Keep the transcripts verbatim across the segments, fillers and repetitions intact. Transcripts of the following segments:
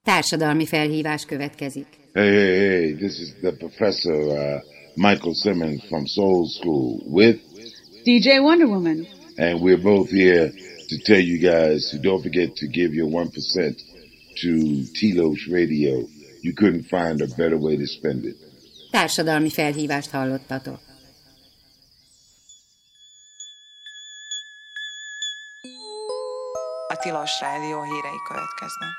Társadalmi felhívás következik. Hey, hey, hey, this is the professor uh, Michael Simmons from Soul School with D J Wonder Woman. And we're both here to tell you guys to don't forget to give your one percent to Telos Radio. You couldn't find a better way to spend it. Társadalmi felhívást hallottatok. A Tilos Rádió hírei következnek.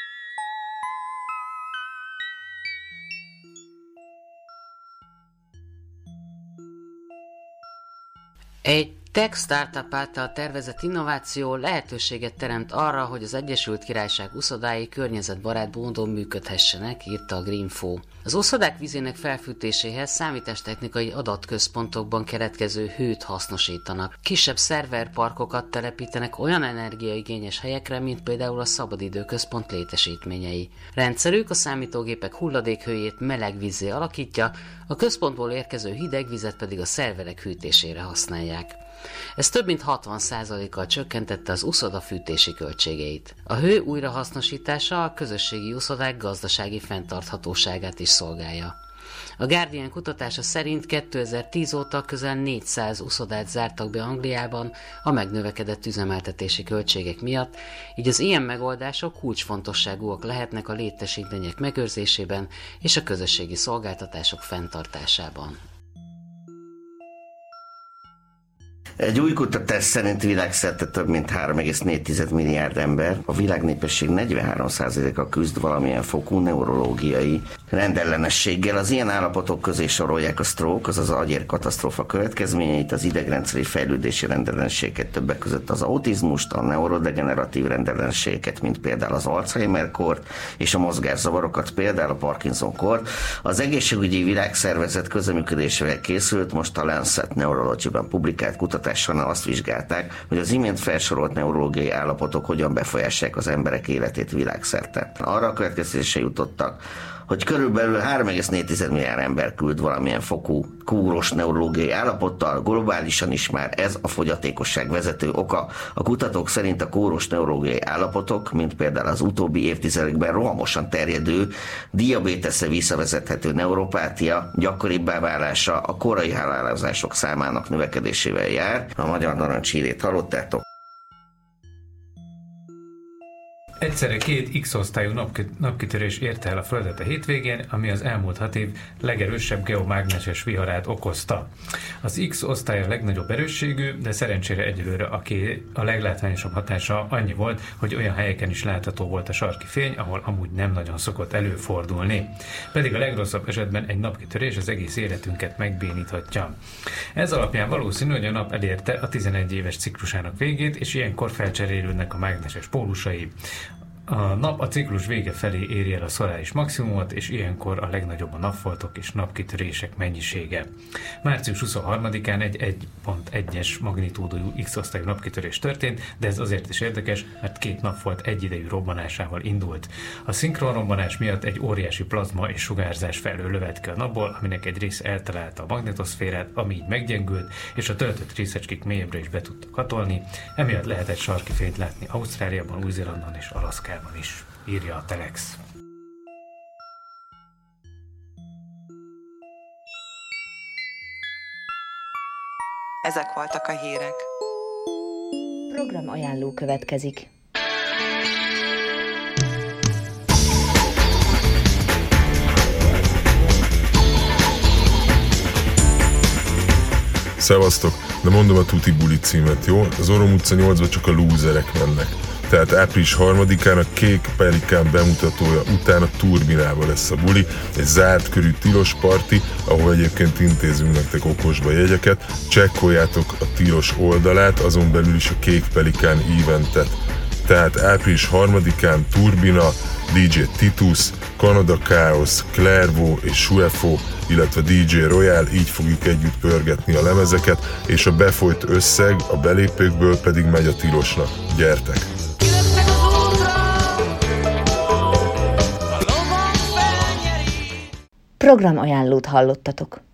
Egy tech startup által tervezett innováció lehetőséget teremt arra, hogy az Egyesült Királyság uszodái környezetbarát módon működhessenek, írta a Greenfo. Az uszodák vízének felfűtéséhez számítástechnikai adatközpontokban keletkező hőt hasznosítanak. Kisebb szerverparkokat telepítenek olyan energiaigényes helyekre, mint például a Szabadidőközpont létesítményei. Rendszerük a számítógépek hulladékhőjét meleg vízzé alakítja, a központból érkező hideg vizet pedig a szerverek hűtésére használják. Ez több mint hatvan százalékkal csökkentette az uszoda fűtési költségeit. A hő újrahasznosítása a közösségi uszodák gazdasági fenntarthatóságát is szolgálja. A Guardian kutatása szerint kétezer-tíz óta közel négyszáz uszodát zártak be Angliában a megnövekedett üzemeltetési költségek miatt, így az ilyen megoldások kulcsfontosságúak lehetnek a létesítmények megőrzésében és a közösségi szolgáltatások fenntartásában. Egy új kutatás szerint világszerte több mint három egész négy milliárd ember, a világnépesség negyvenhárom százaléka küzd valamilyen fokú neurológiai rendellenességgel. Az ilyen állapotok közé sorolják a stroke, azaz az agyérkatasztrófa következményeit, az idegrendszeri fejlődési rendellenességeket, többek között az autizmust, a neurodegeneratív rendellenességeket, mint például az Alzheimer-kort, és a mozgászavarokat, például a Parkinson-kort. Az egészségügyi világszervezet közreműködésével készült, most a Lancet Neurology-ban publikált kutatás azt vizsgálták, hogy az imént felsorolt neurológiai állapotok hogyan befolyásolják az emberek életét világszerte. Arra a következtetésre jutottak, hogy körülbelül három egész négy milliárd ember küld valamilyen fokú kóros neurológiai állapottal, globálisan is már ez a fogyatékosság vezető oka. A kutatók szerint a kóros neurológiai állapotok, mint például az utóbbi évtizedekben rohamosan terjedő diabéteszre visszavezethető neuropátia gyakoribbá válása a korai halálozások számának növekedésével jár. A Magyar Narancs hírét hallottátok. Egyszerre két X-osztályú napkitörés érte el a Földet a hétvégén, ami az elmúlt hat év legerősebb geomágneses viharát okozta. Az X-osztály a legnagyobb erősségű, de szerencsére egyelőre aki a leglátványosabb hatása annyi volt, hogy olyan helyeken is látható volt a sarki fény, ahol amúgy nem nagyon szokott előfordulni. Pedig a legrosszabb esetben egy napkitörés az egész életünket megbéníthatja. Ez alapján valószínű, hogy a nap elérte a tizenegy éves ciklusának végét, és ilyenkor felcserélődnek a mágneses pólusai. A nap a ciklus vége felé éri el a szoláris maximumot, és ilyenkor a legnagyobb a napfoltok és napkitörések mennyisége. március huszonharmadikán egy egy pont egyes magnitúdú X-osztályú napkitörés történt, de ez azért is érdekes, mert két napfolt egyidejű robbanásával indult. A szinkron robbanás miatt egy óriási plazma és sugárzás felől lövett ki a napból, aminek egy része eltalálta a magnetoszférát, ami így meggyengült, és a töltött részecskék mélyebbre is be tudtak hatolni, emiatt lehetett sarki fényt látni Ausztráliában, Új-Zélandon és Alaszkában is, írja a Telex. Ezek voltak a hírek. Program ajánló következik. Szevasztok, de mondom a Tuti Buli címet, jó? Az Orrom utca nyolcba csak a lúzerek mennek. Tehát április harmadikán a Kék Pelikán bemutatója után a Turbinában lesz a buli, egy zárt körű tilos parti, ahol egyébként intézünk nektek okosba jegyeket. Csekkoljátok a tilos oldalát, azon belül is a Kék Pelikán eventet. Tehát április harmadikán Turbina, dé dzsé Titus, Canada Chaos, Clairvaux és Shuefo, illetve dé dzsé Royal, így fogjuk együtt pörgetni a lemezeket, és a befolyt összeg a belépőkből pedig megy a tilosnak. Gyertek! Program ajánlót hallottatok.